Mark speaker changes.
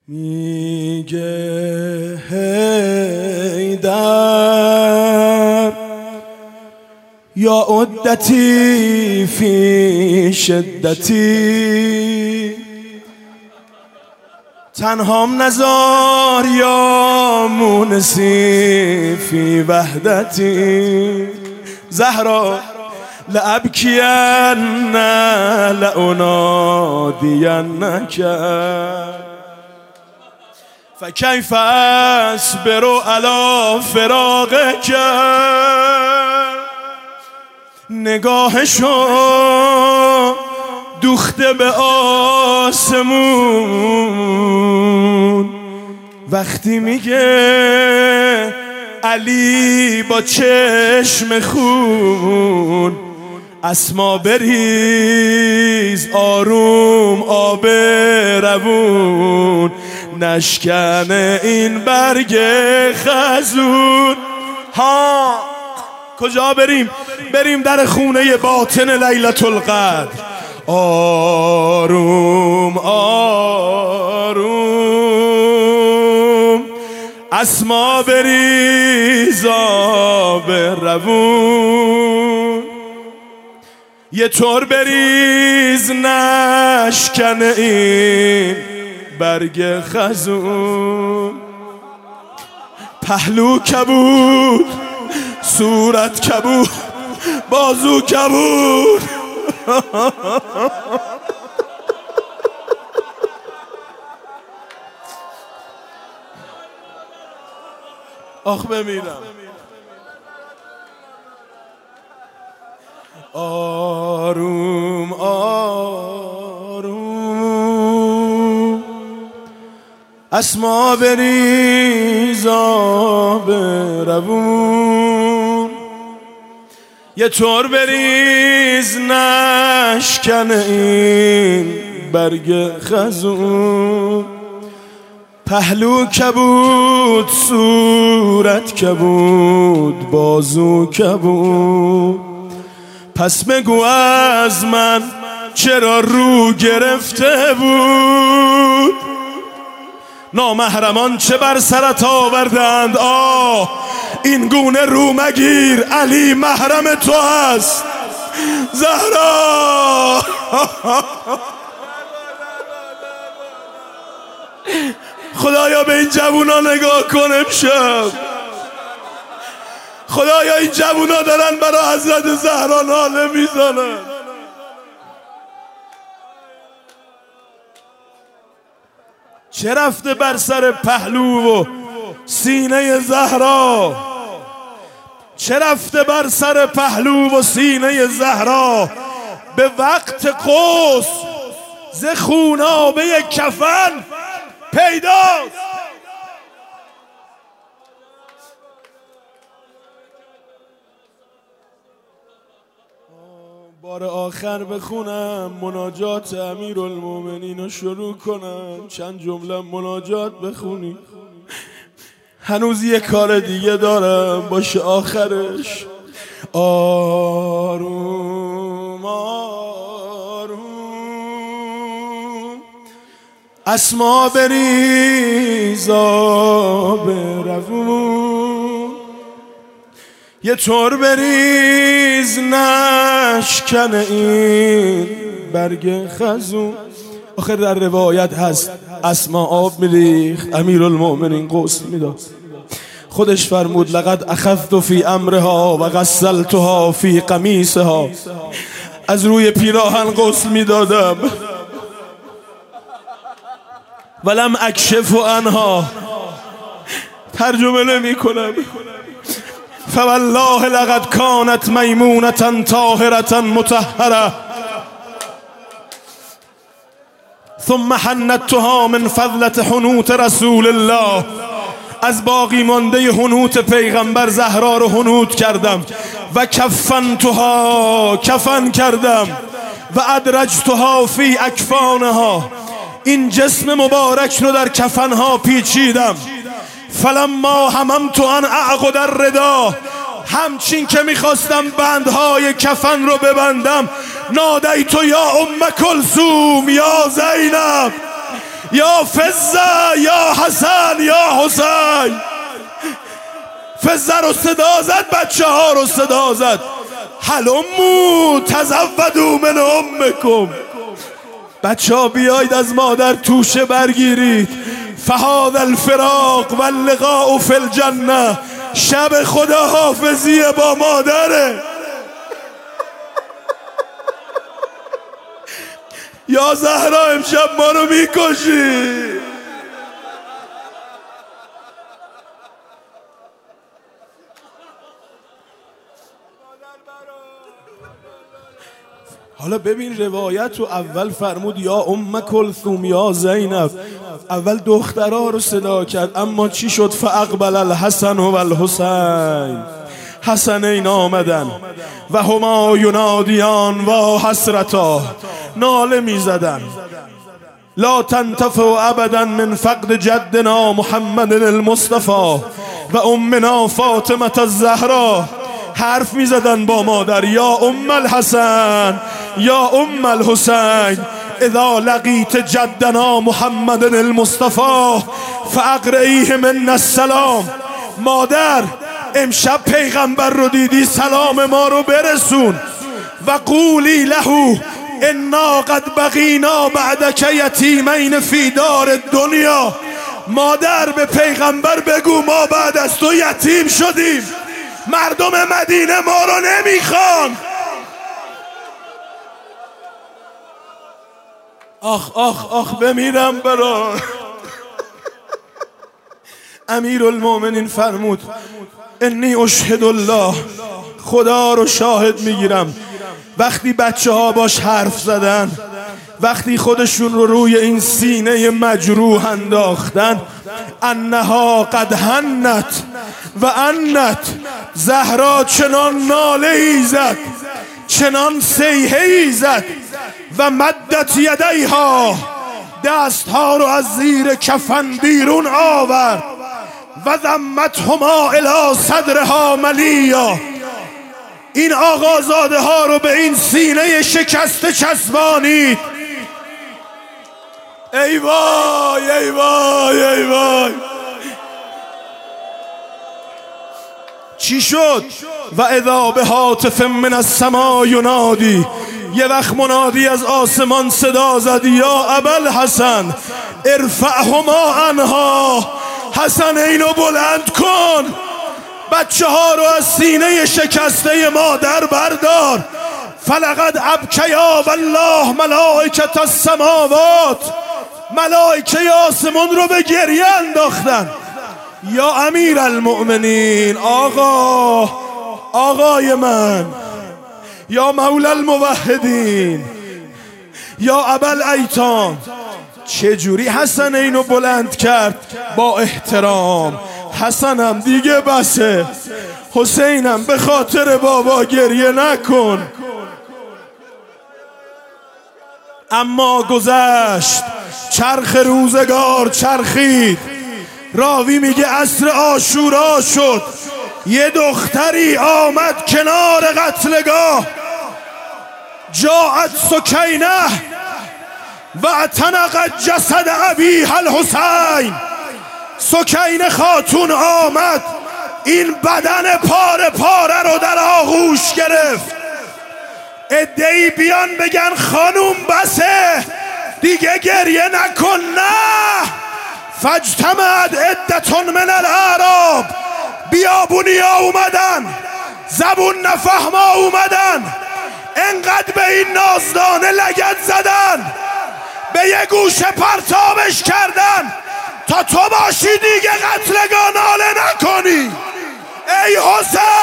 Speaker 1: میگه حیدر یا عدتی فی شدتی، تنهام نزار یا مونسی فی وحدتی. زهرا لأبکین لأنادینک فکیف اصبر علی فراقک. نگاهشو دوخته به آسمون، وقتی میگه علی با چشم خون، اسما بریز آروم آب روون، نشکنه این برگ خزون. ها کجا بریم در خونه باطن لیلة القدر. آروم آروم اسما بریز آب روون، یه طور بریز نشکنه این برگ خزون. پهلو کبود، صورت کبود، بازو کبود. آخ بمیرم. آروم آروم اسما بریز آب روون، یه طور بریز نشکنه این برگ خزون. پهلو کبود، صورت کبود، بازو کبود. پس بگو از من چرا رو گرفته بود؟ نامحرمان چه بر سرت آوردند؟ آه این گونه رو مگیر، علی محرم تو است. زهرا خدایا به این جوونا نگاه کن امشب. خدایا این جوونا دارن برای حضرت زهرا ناله میزنن. چه رفته بر سر پهلو و سینه زهرا؟ چه رفته بر سر پهلو و سینه زهرا؟ به وقت قوس ز خونابه کفن پیداست. بار آخر بخونم مناجات امیرالمومنین رو شروع کنم، چند جمله مناجات بخونی. هنوز یه کار دیگه دارم باشه آخرش. آروم آروم اسما بریز آب روون، یه طور بریز نشکنه این برگ خزون. آخر در روایت هست اسما آب میریخت، امیرالمومنین غسل میداد. خودش فرمود لقد اخذت فی امرها و غسلتها فی قمیصها. از روی پیراهن غسل میدادم ولم اکشف عنها. ترجمه نمی کنم. فوالله لقد كانت میمونة طاهرة مطهرة ثم حنتها من فضلة حنوت رسول الله. از باقی مانده حنوت پیغمبر زهرا رو حنوت کردم و کفنتها کفن کردم و ادرجتها فی اکفانها. این جسم مبارک رو در کفنها پیچیدم. فلما هممت ان اعقد الردا، همچین که میخواستم بندهای کفن رو ببندم، نادیت یا ام کلثوم یا زینب یا فزه یا حسن یا حسین. فزه رو صدا زد، بچه ها رو صدا زد. هلمو تزودوا من امکم. بچه ها بیایید از مادر توشه برگیرید. فهذا الفراق واللقاء فی الجنه. شب خداحافظی با مادره. یا زهرا امشب ما رو میکشی. حالا ببین روایت رو اول فرمود یا ام کلثوم یا زینب. اول دخترها رو صدا کرد، اما چی شد؟ فاقبل الحسن و الحسین. حسنین آمدن و هما ینادیان و حسرتا، ناله می زدن لا تنتفع ابدا من فقد جدنا محمد المصطفى و امنا فاطمه الزهرا. حرف می زدن با مادر، یا ام الحسن یا ام الحسین، اذا لقیت جدنا محمد المصطفى فاقرئیه من السلام. مادر امشب پیغمبر رو دیدی، سلام ما رو برسون. و قولی له انا قد بقینا بعدک یتیمین فی دار الدنیا. مادر به پیغمبر بگو ما بعد از تو یتیم شدیم، مردم مدینه ما رو نمیخوان. آخ آخ آخ بمیرم برا. امیر المؤمنین فرمود انی اشهد الله، خدا رو شاهد میگیرم، وقتی بچه ها باش حرف زدن، وقتی خودشون رو روی این سینه مجروح انداختن، انها قد هنت و انت. زهرا چنان ناله ای زد، چنان سیحه ای زد و مدت یدیها، دستها رو از زیر کفن بیرون آورد و ضمتهما الی صدرها ملیا. این آقازاده ها رو به این سینه شکسته چسبانید. ای وای ای وای ای وای. چی شد؟ و اذا بهاتف من السماء ینادی. یه وقت منادی از آسمان صدا زد، یا ابوالحسن ارفعهما عنها. حسن اینو بلند کن، بچه ها رو از سینه شکسته مادر بردار. فلقد ابکیا والله ملائکه السماوات. ملائکه آسمان رو به گریه انداختن. یا امیر المؤمنین، آقای من، یا مولا الموحدین، یا ابوالایتام. چجوری حسن اینو بلند کرد؟ با احترام. حسنم دیگه بسه، حسینم به خاطر بابا گریه نکن. اما گذشت، چرخ روزگار چرخید. راوی میگه عصر عاشورا شد، یه دختری آمد کنار قتلگاه. جاءت سکینه و اعتنقت جسد ابیها الحسین. سکینه خاتون آمد، این بدن پاره پاره رو در آغوش گرفت. عده‌ای بیان بگن خانوم بسه دیگه گریه نکن. نه، فاجتمعت عدة من الاعراب. بیابونیا اومدن، زبون نفهما اومدن، انقدر به این نازدانه لگد زدن، به یه گوشه پرتابش کردن تا تو باشی دیگه قتلگاه ناله نکنی. ای حسین